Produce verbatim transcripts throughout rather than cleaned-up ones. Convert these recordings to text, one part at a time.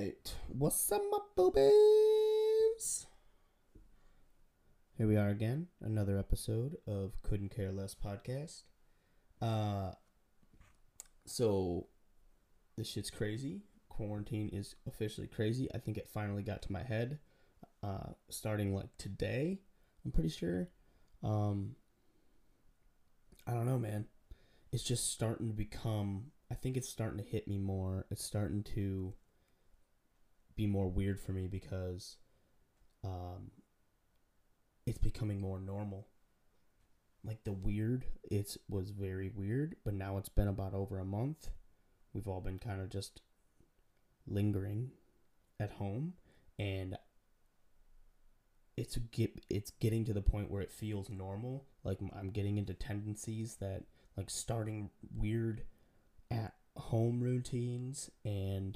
Alright, what's up, my boobies? Here we are again, another episode of Couldn't Care Less podcast. Uh, so, this shit's crazy. Quarantine is officially crazy. I think it finally got to my head, uh, starting like today, I'm pretty sure. Um, I don't know, man. It's just starting to become, I think it's starting to hit me more. It's starting to be more weird for me because um it's becoming more normal. Like the weird, it was very weird, but now it's been about over a month. We've all been kind of just lingering at home, and it's get it's getting to the point where it feels normal. Like I'm getting into tendencies that like starting weird at home routines, and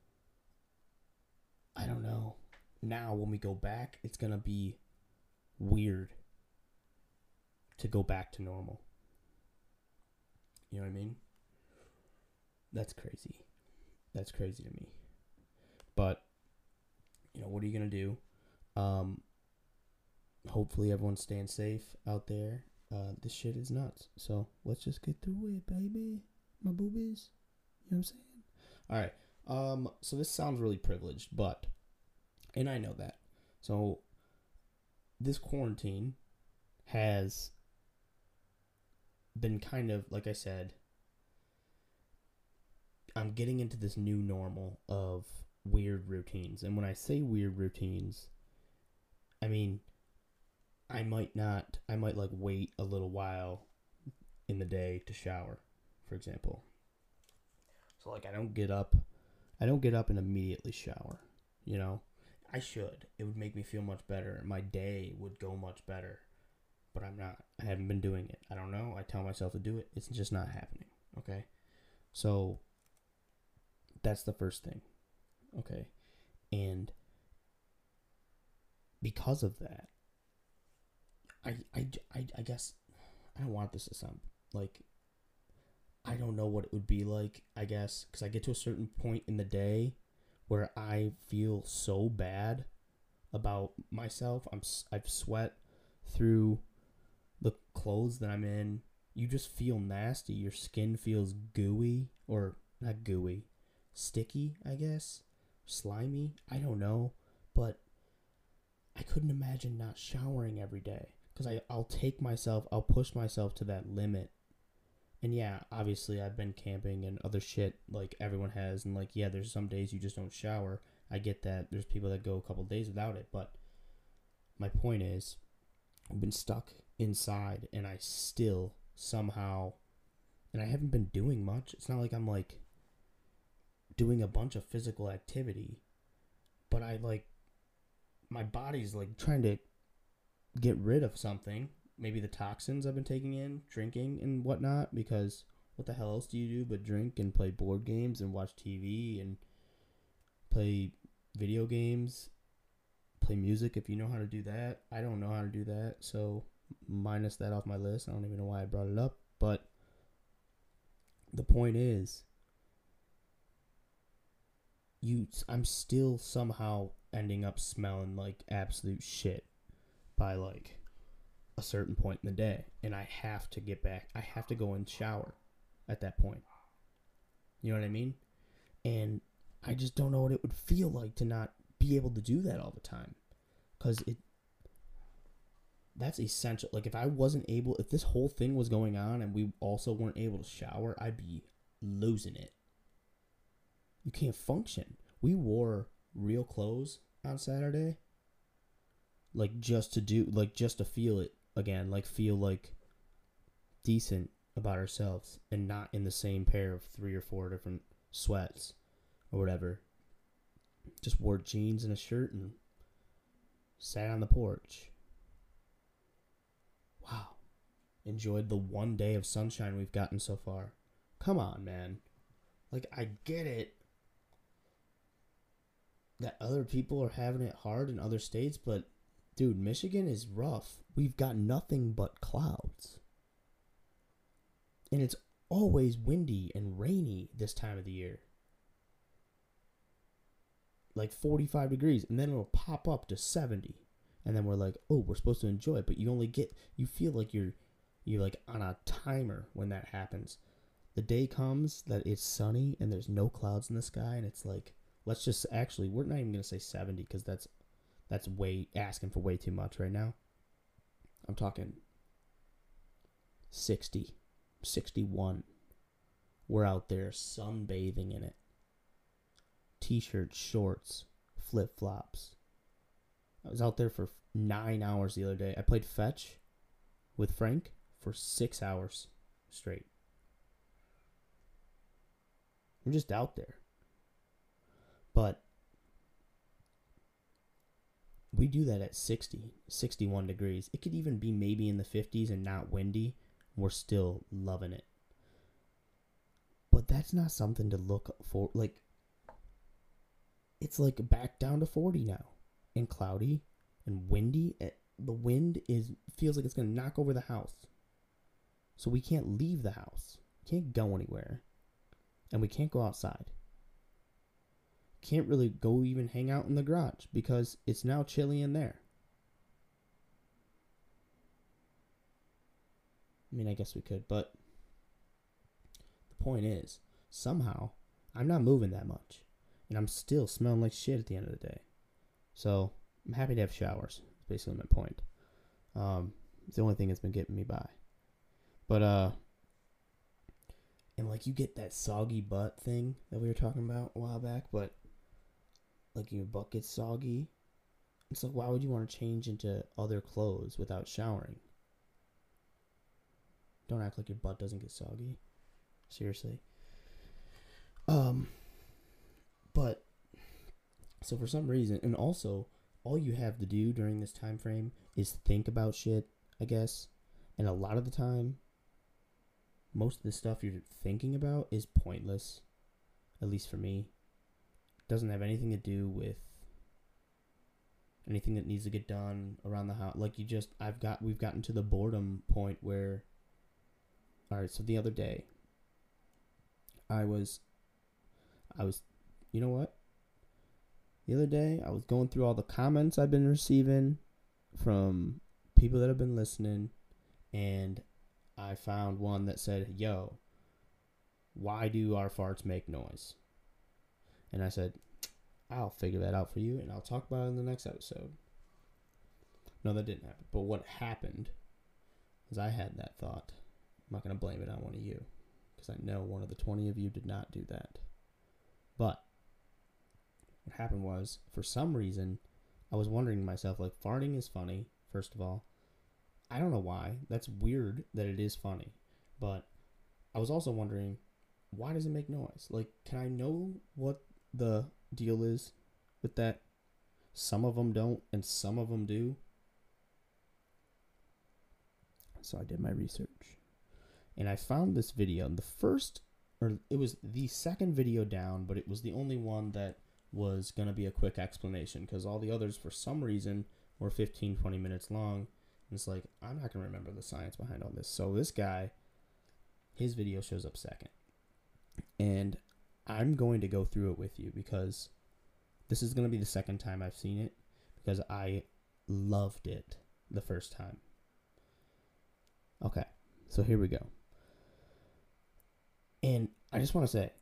I don't know. Now, when we go back, it's going to be weird to go back to normal. You know what I mean? That's crazy. That's crazy to me. But, you know, what are you going to do? Um, hopefully everyone's staying safe out there. Uh, this shit is nuts. So, let's just get through it, baby. My boobies. You know what I'm saying? All right. Um, so this sounds really privileged, but, and I know that. So, this quarantine has been kind of, like I said, I'm getting into this new normal of weird routines. And when I say weird routines, I mean, I might not, I might like wait a little while in the day to shower, for example. So, like, I don't get up I don't get up and immediately shower, you know? I should. It would make me feel much better. My day would go much better. But I'm not. I haven't been doing it. I don't know. I tell myself to do it. It's just not happening, okay? So, that's the first thing, okay? And because of that, I, I, I, I guess, I don't want this to sound like, I don't know what it would be like, I guess, because I get to a certain point in the day where I feel so bad about myself. I'm I've sweat through the clothes that I'm in. You just feel nasty. Your skin feels gooey, or not gooey, sticky, I guess, slimy. I don't know, but I couldn't imagine not showering every day because I I'll take myself, I'll push myself to that limit. And yeah, obviously I've been camping and other shit like everyone has, and like yeah, there's some days you just don't shower. I get that. There's people that go a couple days without it, but my point is I've been stuck inside and I still somehow, and I haven't been doing much. It's not like I'm like doing a bunch of physical activity, but I like my body's like trying to get rid of something. Maybe the toxins I've been taking in, drinking and whatnot, because what the hell else do you do but drink and play board games and watch T V and play video games, play music if you know how to do that. I don't know how to do that, so minus that off my list. I don't even know why I brought it up, but the point is, you, I'm still somehow ending up smelling like absolute shit by like a certain point in the day, and I have to get back. I have to go and shower at that point. You know what I mean? And I just don't know what it would feel like to not be able to do that all the time, because it that's essential. Like if I wasn't able, if this whole thing was going on and we also weren't able to shower, I'd be losing it. You can't function. We wore real clothes on Saturday, like just to do, like just to feel it again, like feel like decent about ourselves and not in the same pair of three or four different sweats or whatever. Just wore jeans and a shirt and sat on the porch. Wow. Enjoyed the one day of sunshine we've gotten so far. Come on, man. Like, I get it that other people are having it hard in other states, but dude, Michigan is rough. We've got nothing but clouds. And it's always windy and rainy this time of the year. like forty-five degrees, and then it'll pop up to seventy. And then we're like, oh, we're supposed to enjoy it, but you only get, you feel like you're, you're like on a timer when that happens. The day comes that it's sunny and there's no clouds in the sky, and it's like, let's just actually, we're not even going to say seventy because that's, that's way, asking for way too much right now. I'm talking sixty, sixty-one. We're out there sunbathing in it. T-shirts, shorts, flip-flops. I was out there for nine hours the other day. I played fetch with Frank for six hours straight. We're just out there. But we do that at sixty, sixty-one degrees. It could even be maybe in the fifties and not windy. We're still loving it. But that's not something to look for. Like, it's like back down to forty now. And cloudy and windy. The wind is feels like it's going to knock over the house. So we can't leave the house. Can't go anywhere. And we can't go outside. Can't really go even hang out in the garage because it's now chilly in there. I mean, I guess we could, but the point is, somehow, I'm not moving that much. And I'm still smelling like shit at the end of the day. So, I'm happy to have showers. That's basically my point. Um, it's the only thing that's been getting me by. But, uh, and like you get that soggy butt thing that we were talking about a while back, but like your butt gets soggy. It's like, why would you want to change into other clothes without showering? Don't act like your butt doesn't get soggy. Seriously. Um, but, so for some reason, and also, all you have to do during this time frame is think about shit, I guess. And a lot of the time, most of the stuff you're thinking about is pointless. At least for me. It doesn't have anything to do with anything that needs to get done around the house. Like you just, I've got, we've gotten to the boredom point where, alright, so the other day, I was, I was, you know what? The other day, I was going through all the comments I've been receiving from people that have been listening, and I found one that said, yo, why do our farts make noise? And I said, I'll figure that out for you, and I'll talk about it in the next episode. No, that didn't happen. But what happened is I had that thought. I'm not going to blame it on one of you, because I know one of the twenty of you did not do that. But what happened was, for some reason, I was wondering to myself, like, farting is funny, first of all. I don't know why. That's weird that it is funny. But I was also wondering, why does it make noise? Like, can I know what the deal is with that? Some of them don't, and some of them do. So I did my research. And I found this video. The first, or it was the second video down, but it was the only one that was going to be a quick explanation, because all the others, for some reason, were fifteen, twenty minutes long. And it's like, I'm not going to remember the science behind all this. So this guy, his video shows up second. And I'm going to go through it with you, because this is going to be the second time I've seen it, because I loved it the first time. Okay, so here we go. And I just want to say,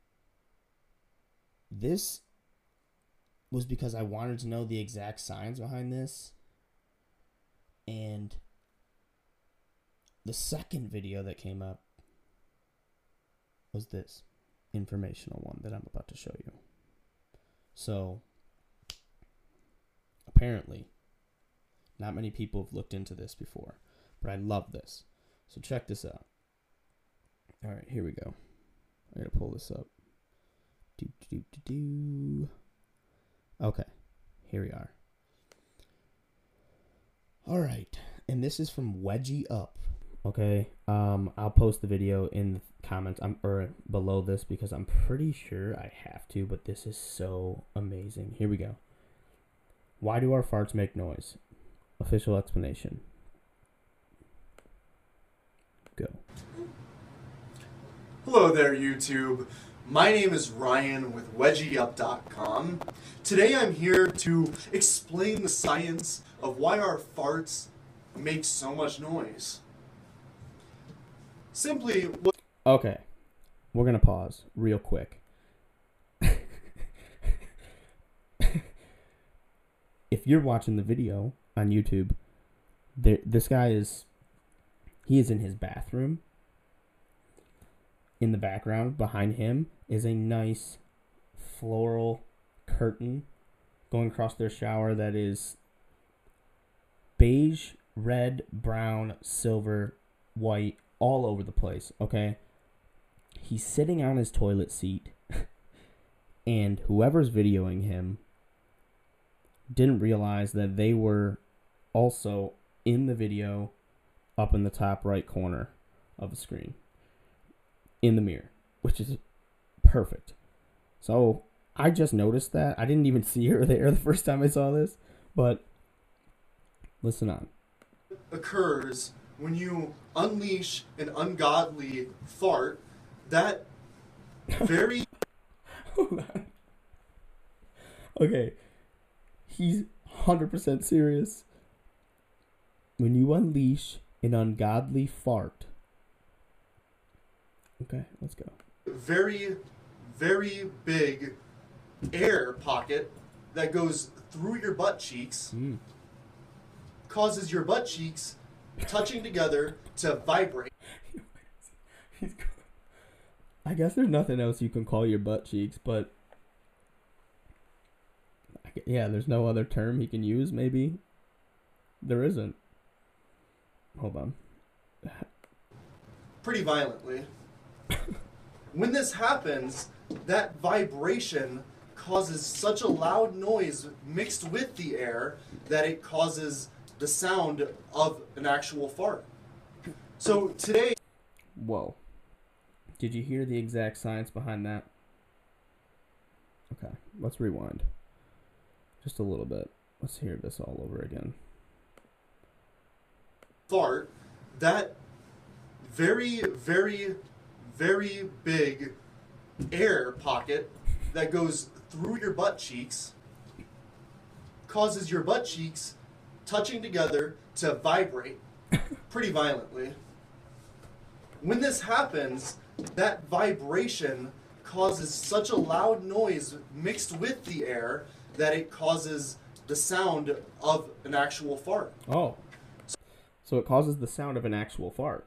this was because I wanted to know the exact science behind this. And the second video that came up was this informational one that I'm about to show you. So, apparently, not many people have looked into this before, but I love this. So check this out. All right, here we go. I gotta pull this up. Do do do do. Okay, here we are. All right, and this is from Wedgie Up. Okay, um, I'll post the video in the comments, um, or below this, because I'm pretty sure I have to, but this is so amazing. Here we go. Why do our farts make noise? Official explanation. Go. Hello there, YouTube. My name is Ryan with Wedgie Up dot com. Today I'm here to explain the science of why our farts make so much noise. Simply, what Okay, we're gonna pause real quick. If you're watching the video on YouTube, there, this guy is, he is in his bathroom. In the background, behind him, is a nice floral curtain going across their shower that is beige, red, brown, silver, white, all over the place, okay? He's sitting on his toilet seat, and whoever's videoing him didn't realize that they were also in the video up in the top right corner of the screen in the mirror, which is perfect. So I just noticed that. I didn't even see her there the first time I saw this, but listen on. occurs when you unleash an ungodly fart that very Hold on. Okay. He's one hundred percent serious. When you unleash an ungodly fart. Okay, let's go. very, very big air pocket that goes through your butt cheeks, Mm. causes your butt cheeks touching together to vibrate. I guess there's nothing else you can call your butt cheeks, but yeah, there's no other term he can use, maybe? There isn't. Hold on. Pretty violently. When this happens, that vibration causes such a loud noise mixed with the air that it causes the sound of an actual fart. So today, Whoa. Did you hear the exact science behind that? Okay, let's rewind. Just a little bit. Let's hear this all over again. fart, that very, very, very big air pocket that goes through your butt cheeks causes your butt cheeks touching together to vibrate pretty violently. When this happens, that vibration causes such a loud noise mixed with the air that it causes the sound of an actual fart. Oh. So it causes the sound of an actual fart.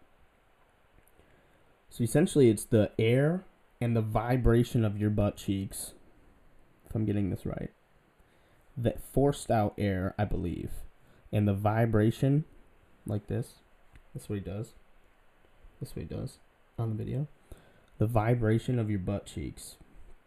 So essentially it's the air and the vibration of your butt cheeks, if I'm getting this right, that forced out air, I believe. And the vibration, like this, that's what he does. That's what he does on the video. The vibration of your butt cheeks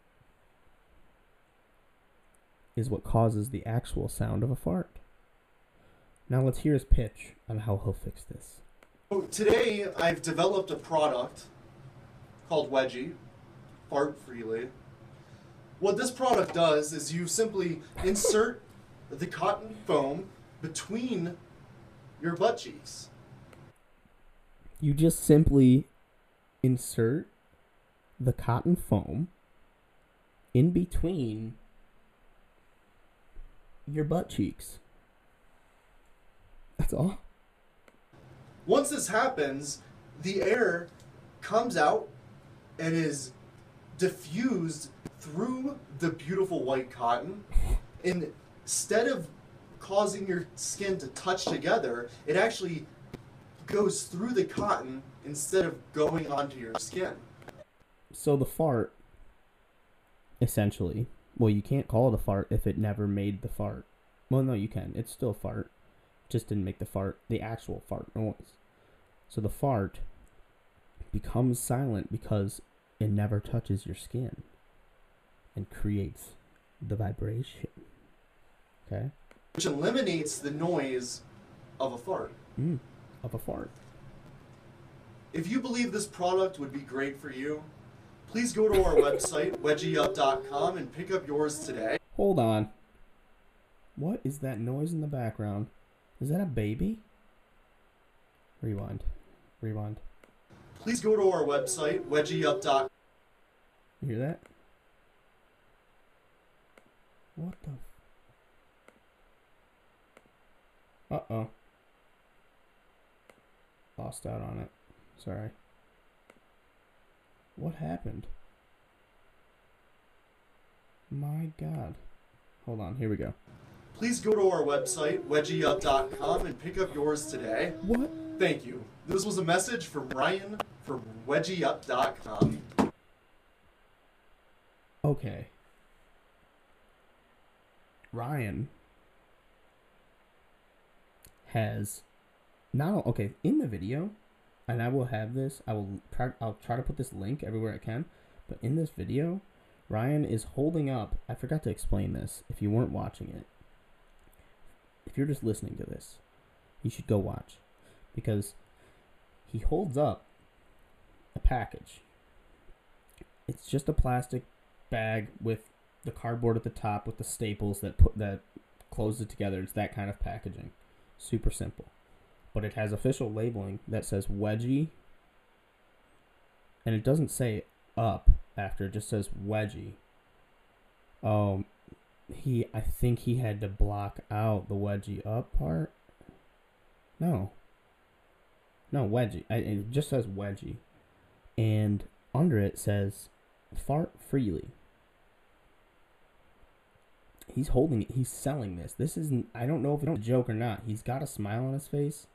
is what causes the actual sound of a fart. Now let's hear his pitch on how he'll fix this. So today I've developed a product called Wedgie, Fart Freely. What this product does is you simply insert the cotton foam between your butt cheeks. You just simply insert the cotton foam in between your butt cheeks. That's all. Once this happens, the air comes out and is diffused through the beautiful white cotton. And instead of causing your skin to touch together, it actually goes through the cotton instead of going onto your skin. So the fart, essentially, well, you can't call it a fart if it never made the fart. Well, no, you can. It's still a fart. Just didn't make the fart, the actual fart noise. So the fart becomes silent because it never touches your skin and creates the vibration. Okay? Which eliminates the noise of a fart. Mm, of a fart. If you believe this product would be great for you, please go to our website, wedgie up dot com, and pick up yours today. Hold on. What is that noise in the background? Is that a baby? Rewind. Rewind. Please go to our website, wedgie up dot com. You hear that? What the? Uh oh. Lost out on it. Sorry. What happened? My God. Hold on. Here we go. Please go to our website, wedgie up dot com, and pick up yours today. What? Thank you. This was a message from Ryan from wedgie up dot com. Okay. Ryan has now okay in the video, and I will have this. I will try. I'll try to put this link everywhere I can. But in this video, Ryan is holding up. I forgot to explain this. If you weren't watching it, if you're just listening to this, you should go watch, because he holds up a package. It's just a plastic bag with the cardboard at the top with the staples that put that close it together. It's that kind of packaging. Super simple. But it has official labeling that says Wedgie, and it doesn't say up after, it just says Wedgie. Um he I think he had to block out the Wedgie up part. No. No, Wedgie. I, it just says Wedgie. And under it says fart freely. He's holding it. He's selling this. This isn't, I don't know if it's a joke or not. He's got a smile on his face.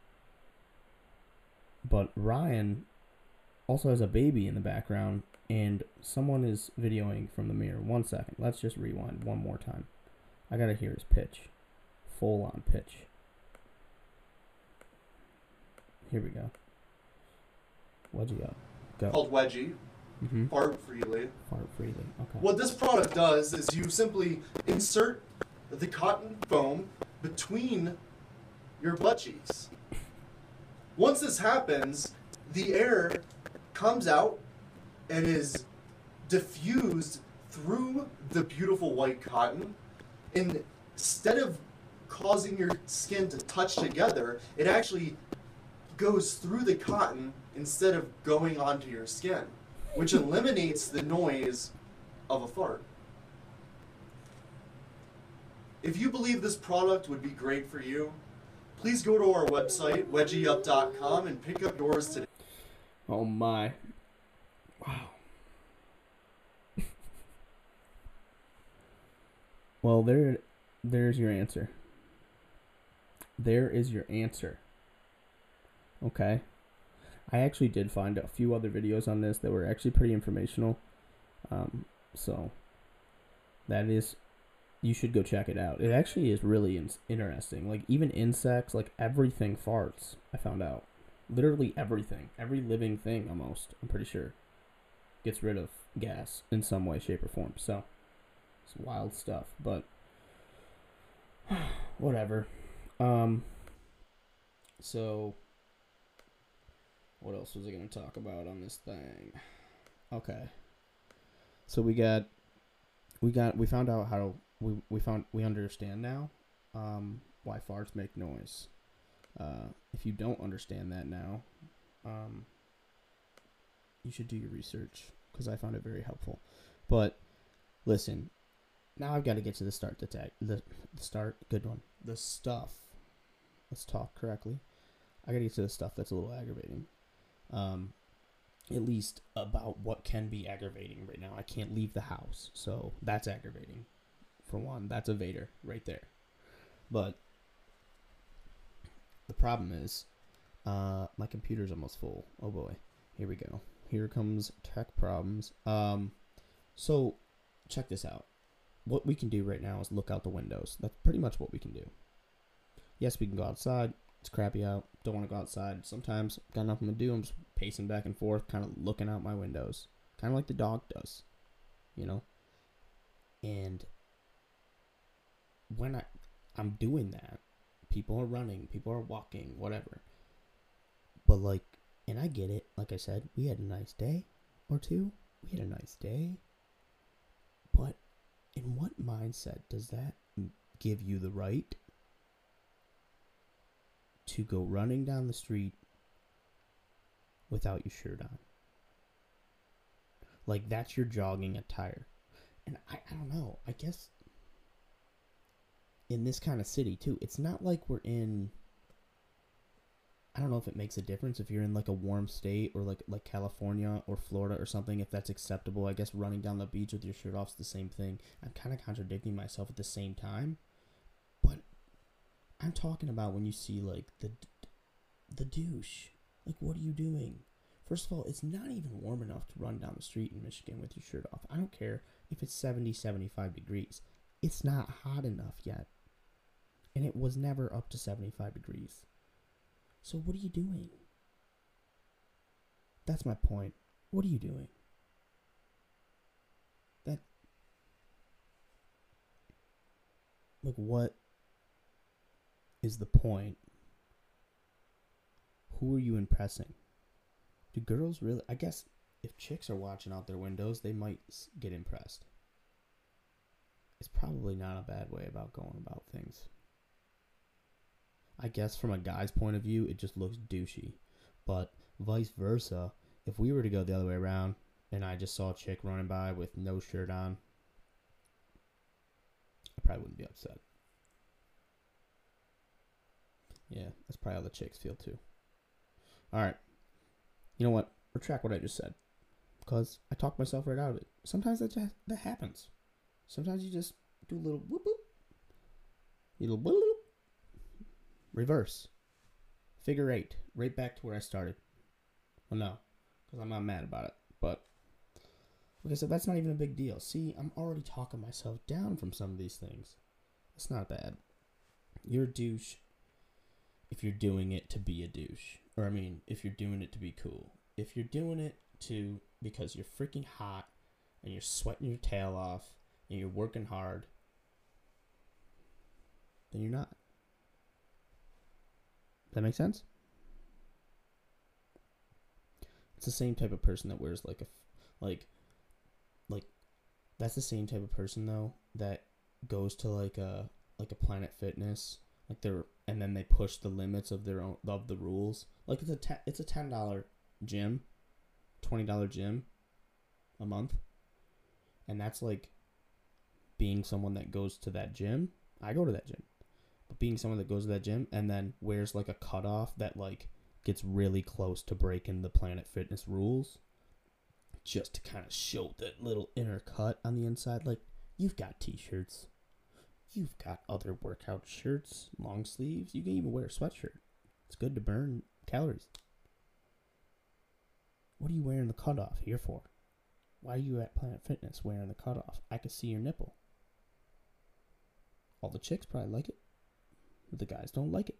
But Ryan also has a baby in the background, and someone is videoing from the mirror. One second. Let's just rewind one more time. I gotta hear his pitch. Full on pitch. Here we go. Wedgie up. Go. Called Wedgie. Mm-hmm. Fart freely. Fart freely. Okay. What this product does is you simply insert the cotton foam between your butt cheeks. Once this happens, the air comes out and is diffused through the beautiful white cotton. And instead of causing your skin to touch together, it actually goes through the cotton instead of going onto your skin, which eliminates the noise of a fart. If you believe this product would be great for you, please go to our website, wedgie up dot com, and pick up yours today. Oh my. Wow. Well, there, there's your answer. There is your answer. Okay. I actually did find a few other videos on this that were actually pretty informational. Um, so that is, you should go check it out. It actually is really in- interesting. Like even insects, like everything farts. I found out. Literally everything, every living thing almost, I'm pretty sure, gets rid of gas in some way, shape, or form. So it's wild stuff, but whatever. Um. So. What else was I going to talk about on this thing? Okay. So we got, we got, we found out how, we, we found, we understand now, um, why farts make noise. Uh, if you don't understand that now, um, you should do your research, because I found it very helpful. But, listen, now I've got to get to the start, the tag, the, the start, good one, the stuff. Let's talk correctly. I got to get to the stuff that's a little aggravating. Um, at least about what can be aggravating right now. I can't leave the house, so that's aggravating. For one, that's a Vader right there. But the problem is, uh, my computer's almost full. Oh boy, here we go. Here comes tech problems. Um, so check this out. What we can do right now is look out the windows. That's pretty much what we can do. Yes, we can go outside. It's crappy out. Don't want to go outside. Sometimes got nothing to do. I'm just pacing back and forth, kind of looking out my windows, kind of like the dog does, you know. And when I I'm doing that, people are running, people are walking, whatever. But like, and I get it. Like I said, we had a nice day or two. We had a nice day. But in what mindset does that give you the right to go running down the street without your shirt on? Like, that's your jogging attire. And I, I don't know. I guess in this kind of city, too, it's not like we're in... I don't know if it makes a difference if you're in, like, a warm state or, like, like California or Florida or something, if that's acceptable. I guess running down the beach with your shirt off is the same thing. I'm kind of contradicting myself at the same time. But I'm talking about when you see, like, the the douche. Like, what are you doing? First of all, it's not even warm enough to run down the street in Michigan with your shirt off. I don't care if it's seventy, seventy-five degrees. It's not hot enough yet. And it was never up to seventy-five degrees. So what are you doing? That's my point. What are you doing? That... Like, what is the point? Who are you impressing? Do girls really... I guess if chicks are watching out their windows, they might get impressed. It's probably not a bad way about going about things. I guess from a guy's point of view, it just looks douchey. But vice versa, if we were to go the other way around, and I just saw a chick running by with no shirt on, I probably wouldn't be upset. Yeah, that's probably how the chicks feel too. Alright. You know what? Retract what I just said. Because I talked myself right out of it. Sometimes that just, that happens. Sometimes you just do a little whoop whoop. Little whoop whoop. Reverse. Figure eight. Right back to where I started. Well, no. Because I'm not mad about it. But, like I said, that's not even a big deal. See, I'm already talking myself down from some of these things. It's not bad. You're a douche if you're doing it to be a douche. Or, I mean, if you're doing it to be cool. If you're doing it to because you're freaking hot and you're sweating your tail off and you're working hard, then you're not. That make sense? It's the same type of person that wears like a like like that's the same type of person though that goes to like a like a Planet Fitness, like they're and then they push the limits of their own of the rules. Like it's a te- it's a ten dollar gym, twenty dollar gym a month. And that's like being someone that goes to that gym. I go to that gym. But being someone that goes to that gym and then wears like a cutoff that like gets really close to breaking the Planet Fitness rules just to kind of show that little inner cut on the inside. Like, you've got t-shirts. You've got other workout shirts, long sleeves. You can even wear a sweatshirt. It's good to burn calories. What are you wearing the cutoff here for? Why are you at Planet Fitness wearing the cutoff? I can see your nipple. All the chicks probably like it. But the guys don't like it.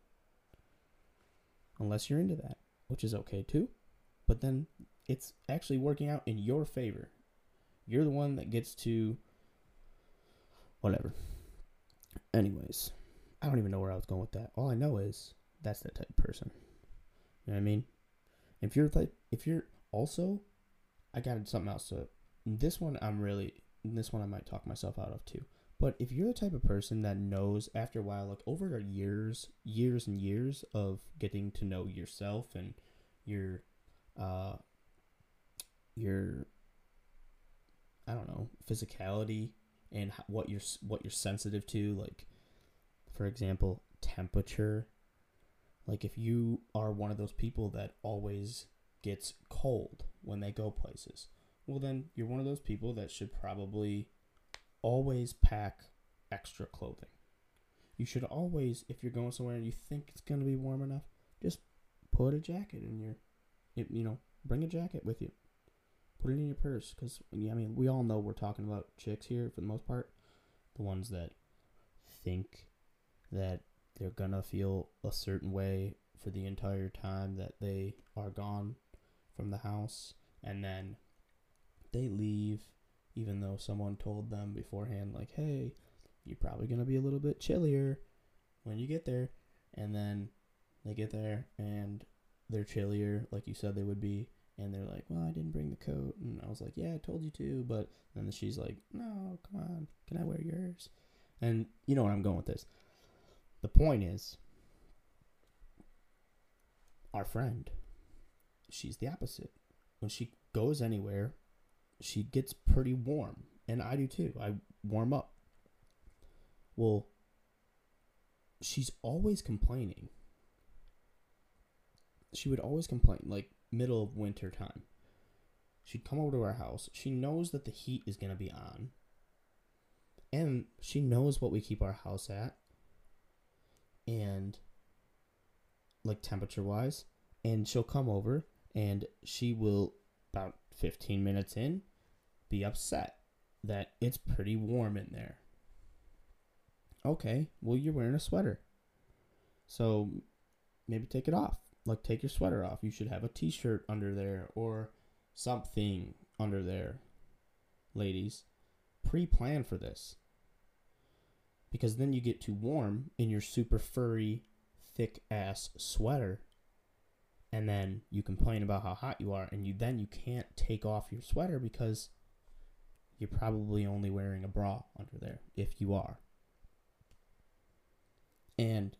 Unless you're into that, which is okay too. But then it's actually working out in your favor. You're the one that gets to... Whatever. Anyways, I don't even know where I was going with that. All I know is that's that type of person. You know what I mean? If you're like, if you're also, I got something else to. This one I'm really. This one I might talk myself out of too. But if you're the type of person that knows after a while, like over years, years and years of getting to know yourself and your, uh, your, I don't know, physicality and what you're what you're sensitive to, like, for example, temperature. Like if you are one of those people that always gets cold when they go places, well then you're one of those people that should probably always pack extra clothing. You should always, if you're going somewhere and you think it's going to be warm enough, just put a jacket in your, you know, bring a jacket with you. Put it in your purse, because, I mean, we all know we're talking about chicks here for the most part. The ones that think that they're going to feel a certain way for the entire time that they are gone from the house. And then they leave, even though someone told them beforehand, like, hey, you're probably going to be a little bit chillier when you get there. And then they get there and they're chillier, like you said they would be. And they're like, well, I didn't bring the coat. And I was like, yeah, I told you to. But then she's like, no, come on. Can I wear yours? And you know where I'm going with this. The point is, our friend, she's the opposite. When she goes anywhere, she gets pretty warm, and I do too. I warm up. Well, she's always complaining. She would always complain, like middle of winter time. She'd come over to our house. She knows that the heat is going to be on. And she knows what we keep our house at. And, like, temperature-wise. And she'll come over, and she will, about fifteen minutes in, be upset that it's pretty warm in there. Okay, well, you're wearing a sweater. So, maybe take it off. Like, take your sweater off. You should have a t-shirt under there or something under there. Ladies, pre-plan for this. Because then you get too warm in your super furry, thick-ass sweater. And then you complain about how hot you are. And you then you can't take off your sweater because you're probably only wearing a bra under there, if you are. And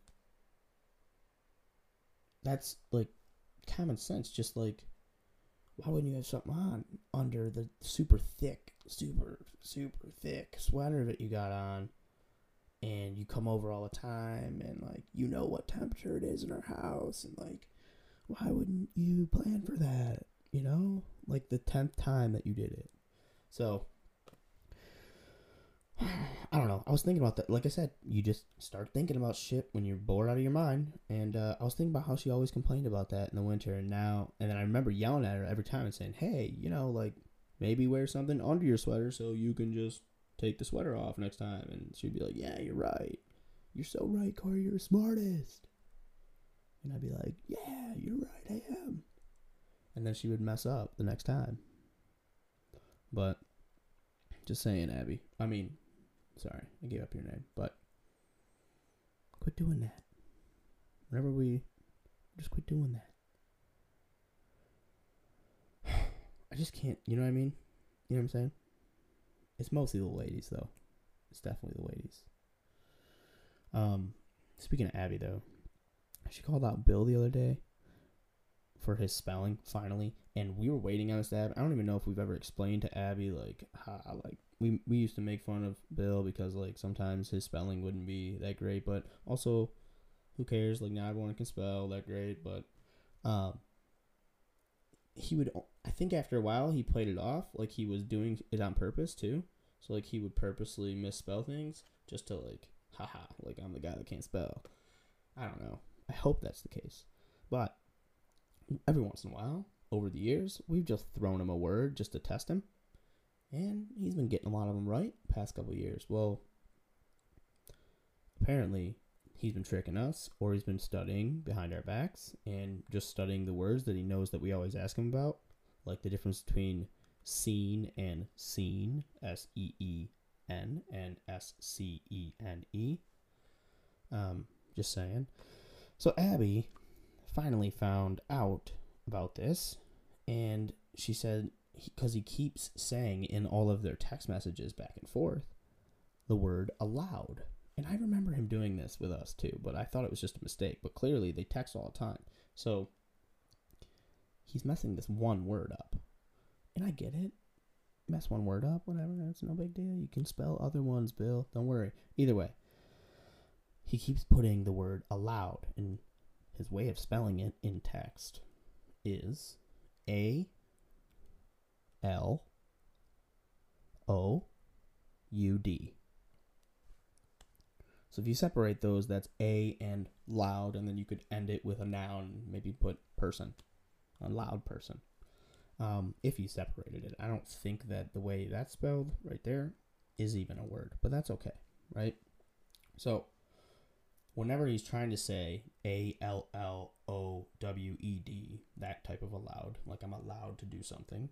that's, like, common sense. Just, like, why wouldn't you have something on under the super thick, super, super thick sweater that you got on? And you come over all the time, and, like, you know what temperature it is in our house. And, like, why wouldn't you plan for that? You know? Like, the tenth time that you did it. So, I don't know. I was thinking about that. Like I said, you just start thinking about shit when you're bored out of your mind. And uh, I was thinking about how she always complained about that in the winter. And now, and then I remember yelling at her every time and saying, hey, you know, like, maybe wear something under your sweater so you can just take the sweater off next time. And she'd be like, yeah, you're right. You're so right, Corey. You're the smartest. And I'd be like, yeah, you're right. I am. And then she would mess up the next time. But just saying, Abby. I mean, sorry, I gave up your name, but quit doing that. Whenever we, just quit doing that. I just can't, you know what I mean? You know what I'm saying? It's mostly the ladies, though. It's definitely the ladies. Um, speaking of Abby, though, she called out Bill the other day for his spelling, finally, and we were waiting on this to happen. I don't even know if we've ever explained to Abby, like, how, like, we we used to make fun of Bill because, like, sometimes his spelling wouldn't be that great, but also, who cares? Like, not everyone can spell that great, but, um, he would, I think after a while, he played it off, like, he was doing it on purpose, too, so, like, he would purposely misspell things, just to, like, haha, like, I'm the guy that can't spell. I don't know. I hope that's the case, but every once in a while, over the years, we've just thrown him a word just to test him. And he's been getting a lot of them right the past couple of years. Well, apparently, he's been tricking us, or he's been studying behind our backs and just studying the words that he knows that we always ask him about, like the difference between seen and scene, S E E N, and S C E N E. Um, just saying. So Abby finally found out about this, and she said, because he, he keeps saying in all of their text messages back and forth the word allowed. And I remember him doing this with us too, but I thought it was just a mistake. But clearly they text all the time. So he's messing this one word up. And I get it. Mess one word up, whatever. It's no big deal. You can spell other ones, Bill. Don't worry. Either way, he keeps putting the word allowed, and his way of spelling it in text is A L O U D. So if you separate those, that's A and loud, and then you could end it with a noun, maybe put person, a loud person. Um, if you separated it. I don't think that the way that's spelled right there is even a word, but that's okay, right? So whenever he's trying to say A L L O W E D, that type of allowed, like I'm allowed to do something.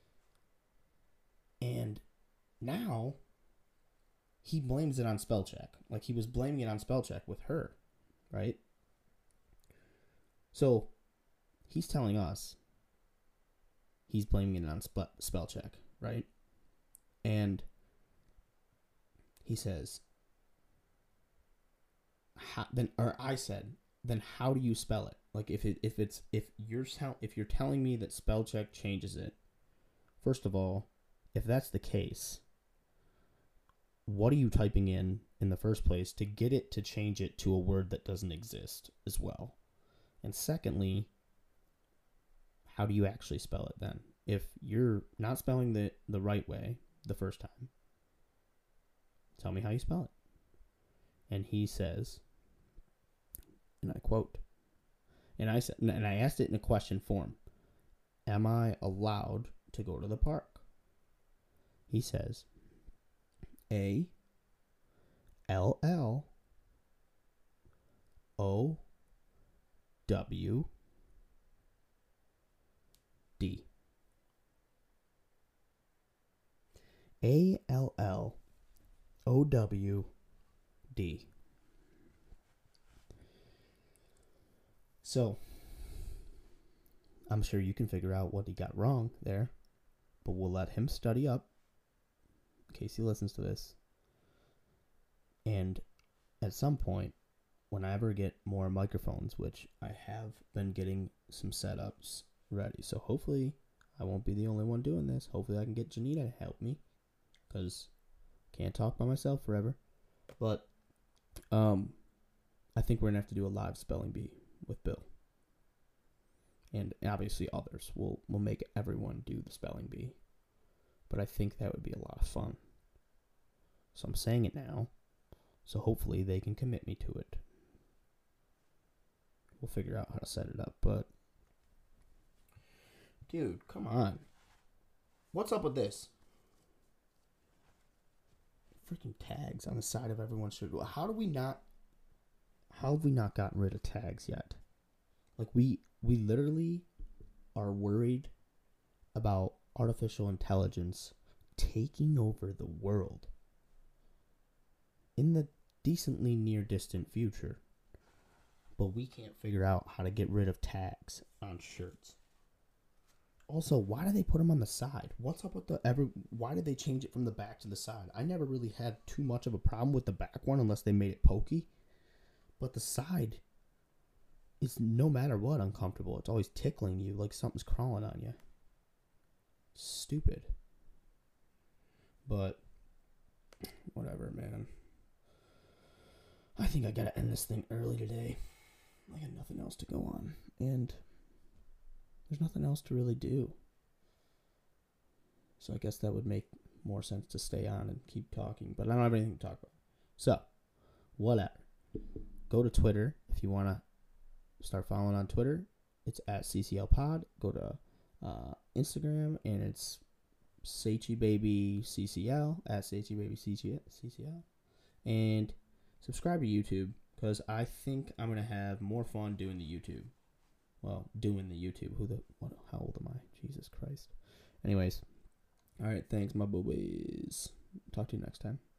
And now he blames it on spell check. Like he was blaming it on spell check with her, right? So he's telling us he's blaming it on spe- spell check, right? And he says, how, then, or I said, then how do you spell it? Like if it if it's if you're tell, if you're telling me that spell check changes it, first of all, if that's the case, what are you typing in in the first place to get it to change it to a word that doesn't exist as well? And secondly, how do you actually spell it then? If you're not spelling the, the right way the first time, tell me how you spell it. And he says, and I quote, and I said, and I asked it in a question form, am I allowed to go to the park? He says, A L L O W D. A L L O W D. So, I'm sure you can figure out what he got wrong there, but we'll let him study up in case he listens to this. And at some point, when I ever get more microphones, which I have been getting some setups ready, so hopefully I won't be the only one doing this. Hopefully I can get Janita to help me, because can't talk by myself forever. But um, I think we're going to have to do a live spelling bee with Bill. And obviously others. We'll, we'll make everyone do the spelling bee. But I think that would be a lot of fun. So I'm saying it now. So hopefully they can commit me to it. We'll figure out how to set it up. But, dude, come on. What's up with this? Freaking tags on the side of everyone's shirt. How do we not... How have we not gotten rid of tags yet? Like, we, we literally are worried about artificial intelligence taking over the world in the decently near distant future. But we can't figure out how to get rid of tags on shirts. Also, why do they put them on the side? What's up with the every? Why did they change it from the back to the side? I never really had too much of a problem with the back one unless they made it pokey. But the side is no matter what uncomfortable. It's always tickling you like something's crawling on you. Stupid. But whatever, man. I think I gotta end this thing early today. I got nothing else to go on. And there's nothing else to really do. So I guess that would make more sense to stay on and keep talking. But I don't have anything to talk about. So, whatever. Go to Twitter if you want to start following on Twitter. It's at C C L Pod. Go to uh, Instagram and it's Seichi Baby C C L at Seichi Baby C C L. And subscribe to YouTube because I think I'm gonna have more fun doing the YouTube. Well, doing the YouTube. Who the? What? How old am I? Jesus Christ. Anyways, all right. Thanks, my boobies. Talk to you next time.